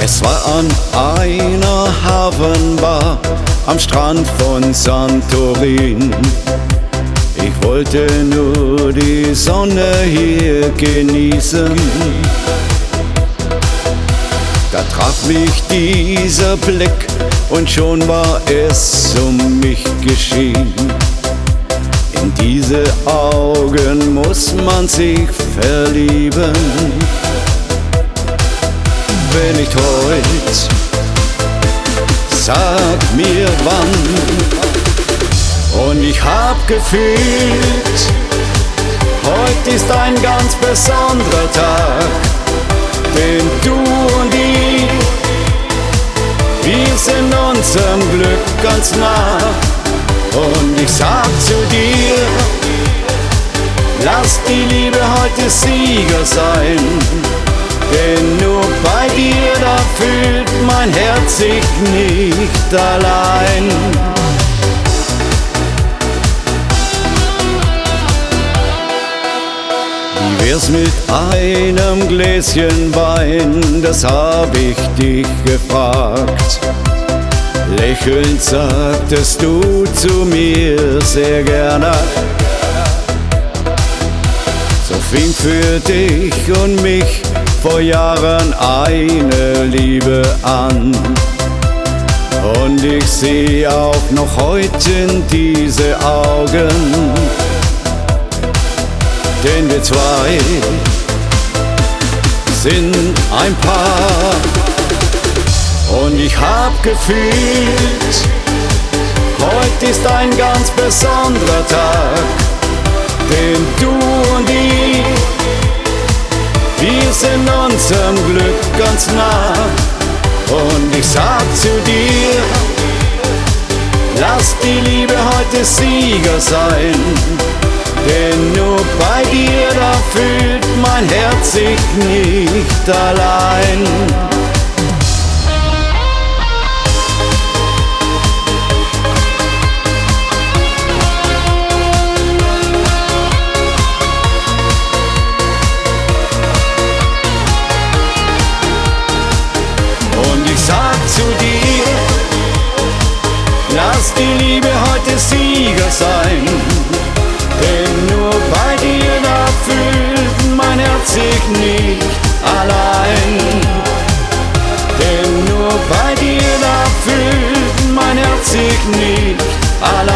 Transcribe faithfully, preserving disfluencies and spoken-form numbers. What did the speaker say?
Es war an einer Hafenbar am Strand von Santorin. Ich wollte nur die Sonne hier genießen. Da traf mich dieser Blick und schon war es um mich geschehen. In diese Augen muss man sich verlieben. Wenn nicht heut, sag mir wann. Und ich hab gefühlt, heute ist ein ganz besonderer Tag. Denn du und ich, wir sind unserem Glück ganz nah. Und ich sag zu dir, lass die Liebe heute Sieger sein. Denn nur bei dir, da fühlt mein Herz sich nicht allein. Wie wär's mit einem Gläschen Wein, das hab ich dich gefragt. Lächelnd sagtest du zu mir sehr gerne. So fing für dich und mich vor Jahren eine Liebe an. Und ich seh auch noch heute in diese Augen. Denn wir zwei sind ein Paar. Und ich hab gefühlt, heute ist ein ganz besonderer Tag. Denn du und ich, wir sind unserem Glück ganz nah. Und ich sag zu dir, lass die Liebe heute Sieger sein. Denn nur bei dir, da fühlt mein Herz sich nicht allein. Und ich sag zu dir, lass die Liebe heute Sieger sein. Denn nur bei dir, da fühlt mein Herz sich nicht allein. Denn nur bei dir, da fühlt mein Herz sich nicht allein.